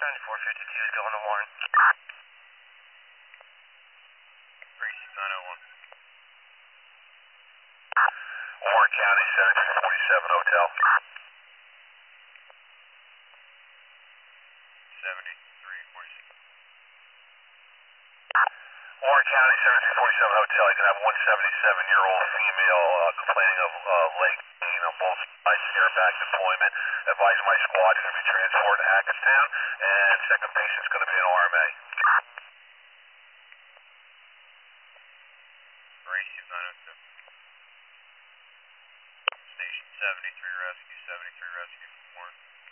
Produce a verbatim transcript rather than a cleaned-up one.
seventy-four fifty-two is going to Warren. Precinct nine oh one. Warren County, seventy-three forty-seven Hotel. seventy-three forty-seven. Warren County, seventy-three forty-seven Hotel. You can have one seventy-seven-year-old female uh, complaining of uh, leg pain on both sides, near back deployment. Advise my squad is going to be transported to Hackettstown, and second patient's going to be an R M A. Precinct nine oh two. Station seventy-three rescue, seventy-three rescue from Warren.